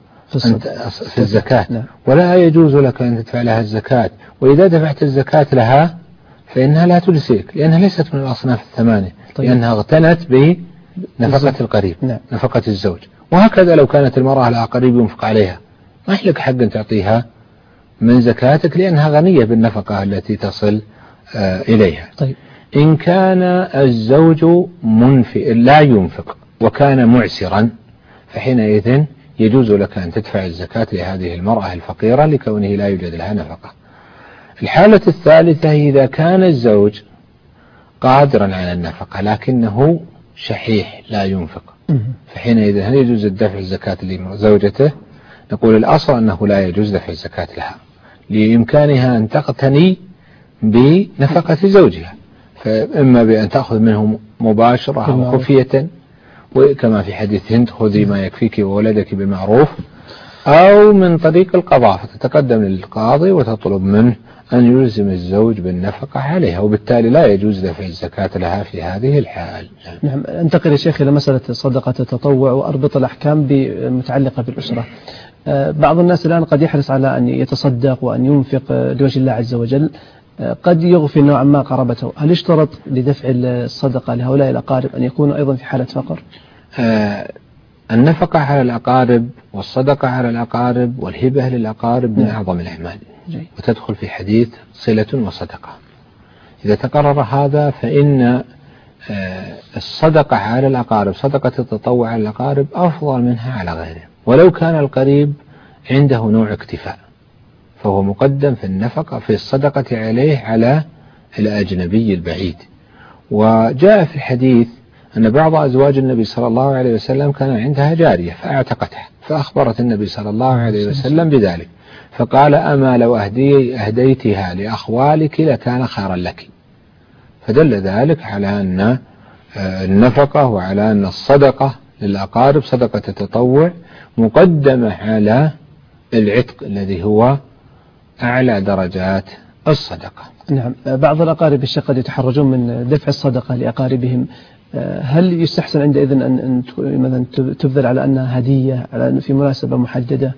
في الزكاة. نعم. ولا يجوز لك أن تدفع لها الزكاة، وإذا دفعت الزكاة لها فإنها لا تجزيك، لأنها ليست من الأصناف الثمانية. طيب. لأنها اغتنت بنفقة القريب. نعم. نفقة الزوج. وهكذا لو كانت المرأة لها قريب ينفق عليها ما لك حق أن تعطيها من زكاتك، لأنها غنية بالنفقة التي تصل إليها. طيب. إن كان الزوج لا ينفق وكان معسرا فحينئذ يجوز لك أن تدفع الزكاة لهذه المرأة الفقيرة لكونه لا يوجد لها نفقة. الحالة الثالثة إذا كان الزوج قادرا على النفقة لكنه شحيح لا ينفق، فحينئذ هل يجوز الدفع الزكاة لزوجته؟ نقول الأصل أنه لا يجوز دفع الزكاة لها لإمكانها أن تقتني بنفقة زوجها، فإما بأن تأخذ منه مباشرة أو خفية، وكما في حديث هند خذي ما يكفيك وولدك بالمعروف، أو من طريق القضاء فتتقدم للقاضي وتطلب منه أن يلزم الزوج بالنفقة عليها، وبالتالي لا يجوز دفع الزكاة لها في هذه الحال. نعم، انتقل يا شيخ إلى مسألة صدقة التطوع وأربط الأحكام المتعلقة بالأسرة. بعض الناس الآن قد يحرص على أن يتصدق وأن ينفق لوجه الله عز وجل، قد يغفل نوعا ما قرابته، هل يشترط لدفع الصدقة لهؤلاء الأقارب أن يكونوا أيضا في حالة فقر؟ النفقة على الأقارب والصدقة على الأقارب والهبة للأقارب من أعظم الأعمال، وتدخل في حديث صلة وصدقة. إذا تقرر هذا فإن الصدقة على الأقارب، صدقة التطوع على الأقارب أفضل منها على غيره، ولو كان القريب عنده نوع اكتفاء فهو مقدم في النفقة في الصدقة عليه على الأجنبي البعيد. وجاء في الحديث أن بعض أزواج النبي صلى الله عليه وسلم كان عندها جارية فأعتقتها، فأخبرت النبي صلى الله عليه وسلم بذلك، فقال أما لو أهديتها لأخوالك لكان خيرا لك. فدل ذلك على أن النفقة وعلى أن الصدقة للأقارب صدقة التطوع مقدمة على العتق الذي هو أعلى درجات الصدقة. نعم، بعض الأقارب قد يتحرجون من دفع الصدقة لأقاربهم، هل يستحسن عندئذ أن مثلا تبذل على أنها هدية على في مناسبة محددة؟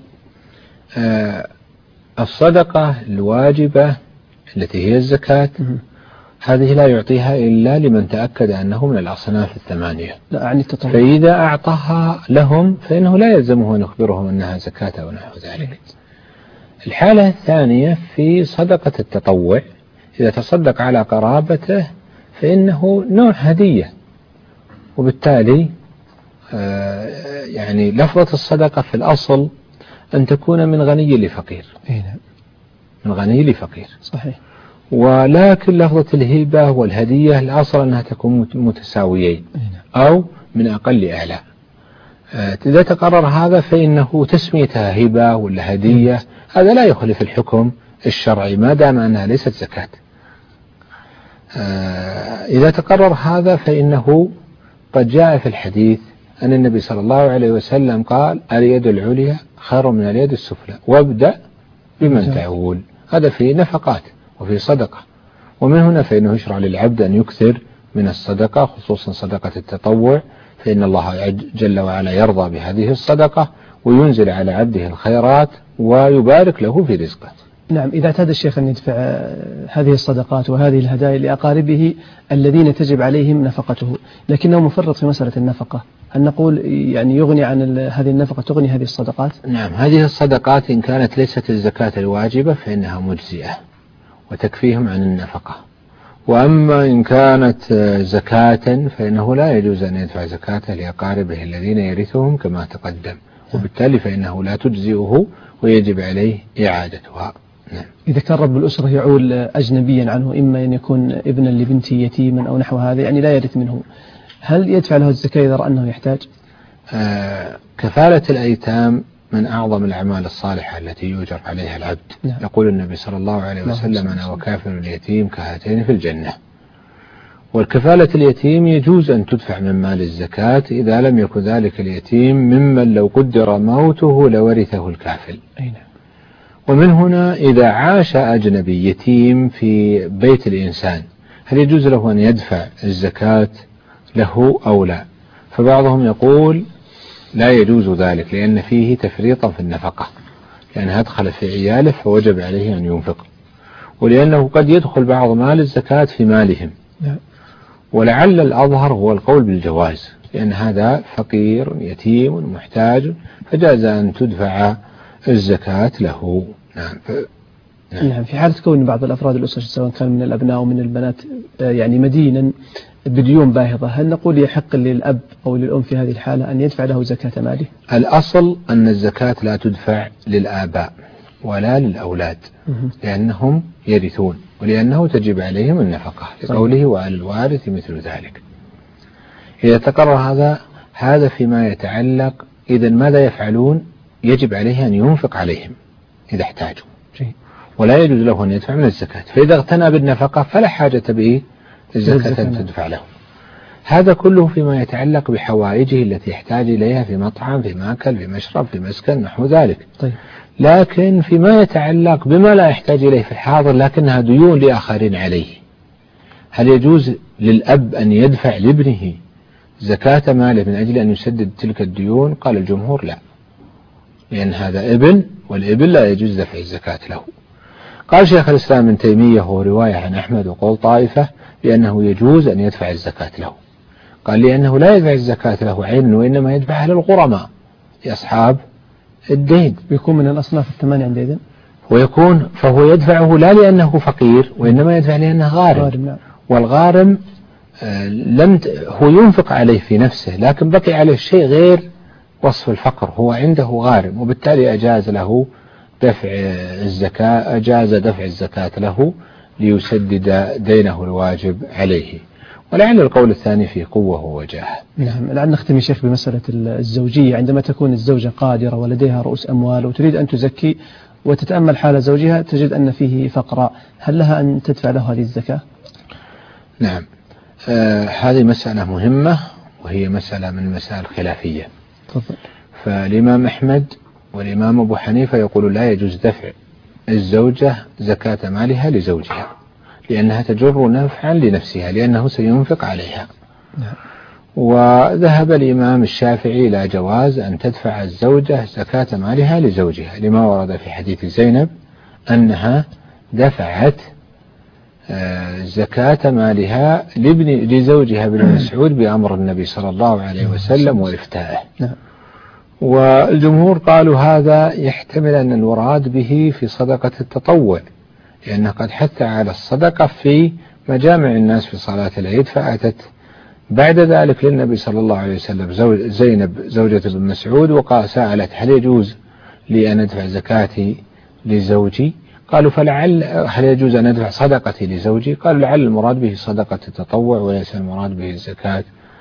الصدقة الواجبة التي هي الزكاة هذه لا يعطيها إلا لمن تأكد أنه من الأصناف الثمانية، لا أعني التطوع. فإذا أعطاها لهم فإنه لا يلزمه أن يخبرهم أنها زكاة أو نحو ذلك. الحالة الثانية في صدقة التطوع، إذا تصدق على قرابته فإنه نوع هدية، وبالتالي يعني لفظة الصدقة في الأصل أن تكون من غني لفقير، من غني لفقير صحيح. ولكن لفظة الهبة والهدية الأصل أنها تكون متساويين أو من أقل أعلى. إذا تقرر هذا فإنه تسميتها هبة ولا هدية هذا لا يخالف الحكم الشرعي ما دام أنها ليست زكاة. إذا تقرر هذا فإنه قد جاء في الحديث أن النبي صلى الله عليه وسلم قال اليد العليا خير من اليد السفلى وابدأ بمن تعول. هذا في نفقات وفي صدقة، ومن هنا فإنه يشرع للعبد أن يكثر من الصدقة خصوصا صدقة التطوع، فإن الله جل وعلا يرضى بهذه الصدقة وينزل على عبده الخيرات ويبارك له في رزقه. نعم. إذا اعتاد الشيخ أن يدفع هذه الصدقات وهذه الهدايا لأقاربه الذين تجب عليهم نفقته لكنه مفرط في مسألة النفقة، هل نقول يعني يغني عن هذه النفقة تغني هذه الصدقات؟ نعم، هذه الصدقات إن كانت ليست الزكاة الواجبة فإنها مجزئة وتكفيهم عن النفقة، وأما إن كانت زكاة فإنه لا يجوز أن يدفع زكاته لأقاربه الذين يرثهم كما تقدم، وبالتالي فإنه لا تجزئه ويجب عليه إعادتها. نعم. إذا كان رب الأسرة يعول أجنبيا عنه، إما أن يكون ابنا لبنته يتيما أو نحو هذا، يعني لا يرث منه، هل يدفع له الزكاة إذا رأى أنه يحتاج؟ كفالة الأيتام من أعظم الأعمال الصالحة التي يؤجر عليها العبد. نعم. يقول النبي صلى الله عليه وسلم أنا وكافل اليتيم كهاتين في الجنة. والكفالة اليتيم يجوز أن تدفع من مال الزكاة إذا لم يكن ذلك اليتيم ممن لو قدر موته لورثه الكافل. ومن هنا إذا عاش أجنبي يتيم في بيت الإنسان هل يجوز له أن يدفع الزكاة له أو لا؟ فبعضهم يقول لا يجوز ذلك لأن فيه تفريطا في النفقة، لأنها أدخل في عياله فوجب عليه أن ينفق، ولأنه قد يدخل بعض مال الزكاة في مالهم. ولعل الأظهر هو القول بالجواز، لأن هذا فقير يتيم محتاج فجاز أن تدفع الزكاة له. نعم. نعم. في حالة كون بعض الأفراد الأسرة سواء كان من الأبناء أو من البنات يعني مدينا بديون باهظة، هل نقول يحق للأب أو للأم في هذه الحالة أن يدفع له زكاة ماله؟ الأصل أن الزكاة لا تدفع للآباء ولا للأولاد لأنهم يرثون ولأنه تجب عليهم النفقة لقوله وعلى الوارث مثل ذلك. إذا تقرر هذا فيما يتعلق إذن ماذا يفعلون؟ يجب عليه أن ينفق عليهم إذا احتاجوا، ولا يجوز له أن يدفع من الزكاة. فإذا اغتنى بالنفقة فلا حاجة به الزكاة أن تدفع له. هذا كله فيما يتعلق بحوائجه التي يحتاج إليها في مطعم في مأكل في مشرب في مسكن نحو ذلك. لكن فيما يتعلق بما لا يحتاج إليه في الحاضر لكنها ديون لآخرين عليه، هل يجوز للأب أن يدفع لابنه زكاة ماله من أجل أن يسدد تلك الديون؟ قال الجمهور لا، لأن هذا ابن والابن لا يجوز دفع الزكاة له. قال شيخ الإسلام ابن تيمية هو رواية عن أحمد وقول طائفة بأنه يجوز أن يدفع الزكاة له. قال لأنه لا يدفع الزكاة له عينا وإنما يدفعها للغرماء لأصحاب الدين، يكون من الأصناف الثمانية عندئذ، ويكون فهو يدفعه لا لأنه فقير وإنما يدفع لأنه غارم. والغارم هو ينفق عليه في نفسه لكن بقي عليه شيء غير وصف الفقر، هو عنده غارم، وبالتالي أجاز له دفع الزكاة، أجاز دفع الزكاة له ليسدد دينه الواجب عليه. ولعل القول الثاني فيه قوة ووجاهة. نعم. الآن نختم يا شيخ بمسألة الزوجية. عندما تكون الزوجة قادرة ولديها رؤوس أموال وتريد أن تزكي وتتأمل حال زوجها تجد أن فيه فقراء، هل لها أن تدفع له هذه الزكاة؟ نعم. هذه مسألة مهمة وهي مسألة من المسائل الخلافية. فالإمام أحمد والإمام أبو حنيفة يقول لا يجوز دفع الزوجة زكاة مالها لزوجها لأنها تجر نفعا لنفسها لأنه سينفق عليها. وذهب الإمام الشافعي إلى جواز أن تدفع الزوجة زكاة مالها لزوجها لما ورد في حديث زينب أنها دفعت زكاة مالها لزوجها ابن مسعود بأمر النبي صلى الله عليه وسلم وإفتائه. والجمهور قالوا هذا يحتمل أن المراد به في صدقة التطوع، لأنه قد حث على الصدقة في مجامع الناس في صلاة العيد، فأتت بعد ذلك للنبي صلى الله عليه وسلم زينب زوجة ابن مسعود سألت هل يجوز لي أن أدفع زكاتي لزوجي؟ قالوا فلعل هل يجوز أن أدفع صدقتي لزوجي؟ قالوا لعل المراد به صدقة التطوع وليس المراد به الزكاة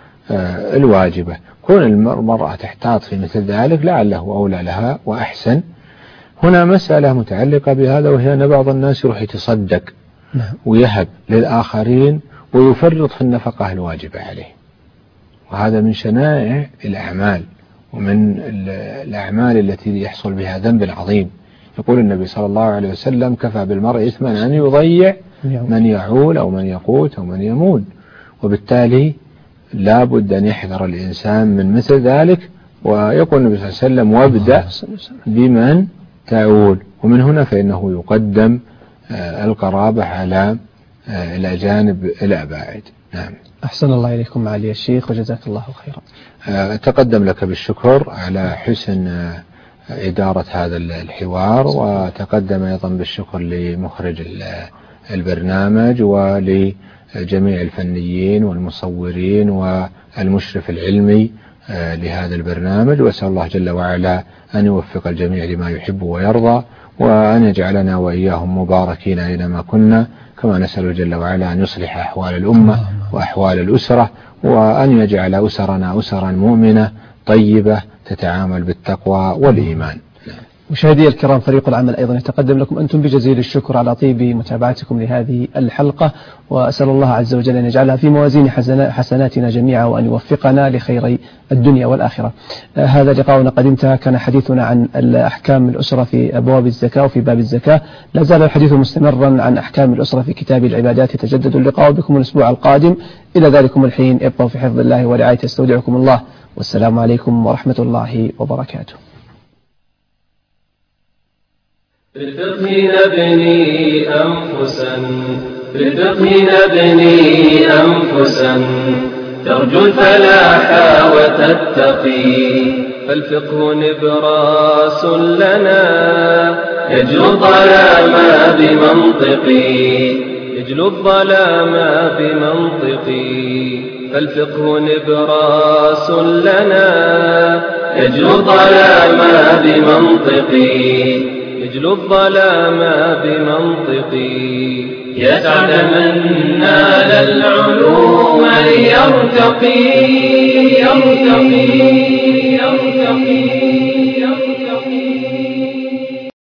الواجبة. كون المرأة تحتاط في مثل ذلك لعله أولى لها وأحسن. هنا مسألة متعلقة بهذا، وهي أن بعض الناس يروح يتصدق ويهب للآخرين ويفرط في النفقة الواجبة عليه، وهذا من شنائع الأعمال ومن الأعمال التي يحصل بها ذنب عظيم. يقول النبي صلى الله عليه وسلم كفى بالمرء إثما أن يضيع من يعول أو من يقوت أو من يمون، وبالتالي لا بد أن يحذر الإنسان من مثل ذلك. ويقول النبي صلى الله عليه وسلم وابدأ بمن تعول، ومن هنا فإنه يقدم القرابة على الأجانب الأباعد. نعم. أحسن الله إليكم معالي الشيخ وجزاك الله خيرا. أتقدم لك بالشكر على حسن إدارة هذا الحوار، وتقدم أيضا بالشكر لمخرج البرنامج ولجميع الفنيين والمصورين والمشرف العلمي لهذا البرنامج، وأسأل الله جل وعلا أن يوفق الجميع لما يحب ويرضى، وأن يجعلنا وإياهم مباركين أينما كنا، كما نسأل جل وعلا أن يصلح أحوال الأمة وأحوال الأسرة، وأن يجعل أسرنا أسرا مؤمنة طيبة تتعامل بالتقوى والإيمان. مشاهدي الكرام، فريق العمل أيضا يتقدم لكم أنتم بجزيل الشكر على طيب متابعتكم لهذه الحلقة، وأسأل الله عز وجل أن يجعلها في موازين حسناتنا جميعا، وأن يوفقنا لخير الدنيا والآخرة. هذا لقاؤنا قد انتهى. كان حديثنا عن أحكام الأسرة في أبواب الزكاة وفي باب الزكاة. لا زال الحديث مستمرا عن أحكام الأسرة في كتاب العبادات. يتجدد اللقاء بكم الأسبوع القادم. إلى ذلكم الحين ابقوا في حفظ الله ورعايته. استودعكم الله، والسلام عليكم ورحمة الله وبركاته. بالفقه نبني أنفسا، بالفقه نبني أنفسا ترجو الفلاح وتتقي، فالفقه نبراس لنا يجلو الظلام بمنطقي، يجلو الظلام بمنطقي، فالفقه نبراس لنا يجلو الظلام بمنطقي، يجلو الظلام بمنطقي. يسعد من نال العلوم ليرتقي، يرتقي يرتقي يرتقي.